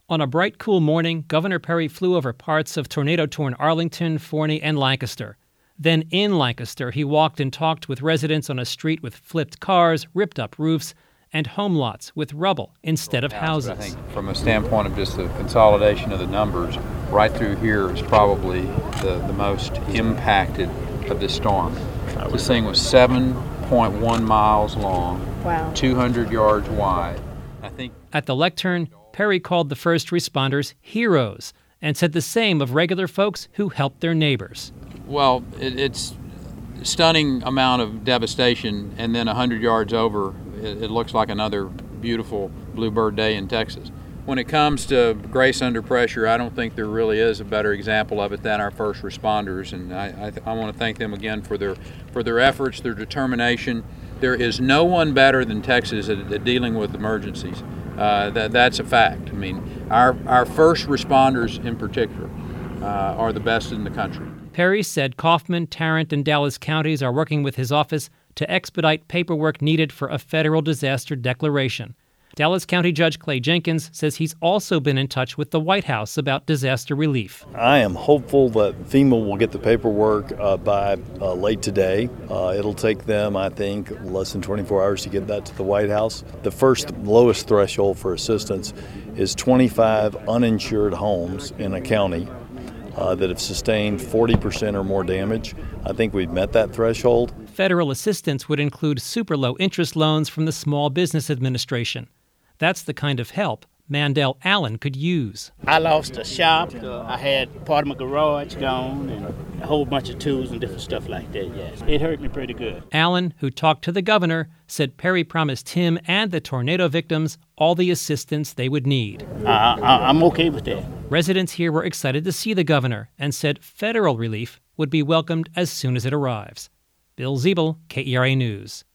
On a bright, cool morning, Governor Perry flew over parts of tornado-torn Arlington, Forney, and Lancaster. Then in Lancaster, he walked and talked with residents on a street with flipped cars, ripped-up roofs, and home lots with rubble instead of houses. I think from a standpoint of just the consolidation of the numbers, right through here is probably the most impacted of this storm. This thing was 7.1 miles long, wow. 200 yards wide. I think at the lectern, Perry called the first responders heroes and said the same of regular folks who helped their neighbors. Well, it's a stunning amount of devastation, and then 100 yards over, it looks like another beautiful bluebird day in Texas. When it comes to grace under pressure, I don't think there really is a better example of it than our first responders, and I want to thank them again for their efforts, their determination. There is no one better than Texas at dealing with emergencies. That's a fact. I mean, our first responders in particular are the best in the country. Perry said Kaufman, Tarrant, and Dallas counties are working with his office to expedite paperwork needed for a federal disaster declaration. Dallas County Judge Clay Jenkins says he's also been in touch with the White House about disaster relief. I am hopeful that FEMA will get the paperwork by late today. It'll take them, I think, less than 24 hours to get that to the White House. The first lowest threshold for assistance is 25 uninsured homes in a county that have sustained 40% or more damage. I think we've met that threshold. Federal assistance would include super low interest loans from the Small Business Administration. That's the kind of help Mandel Allen could use. I lost a shop. I had part of my garage gone and a whole bunch of tools and different stuff like that, yes. It hurt me pretty good. Allen, who talked to the governor, said Perry promised him and the tornado victims all the assistance they would need. I'm okay with that. Residents here were excited to see the governor and said federal relief would be welcomed as soon as it arrives. Bill Ziebel, KERA News.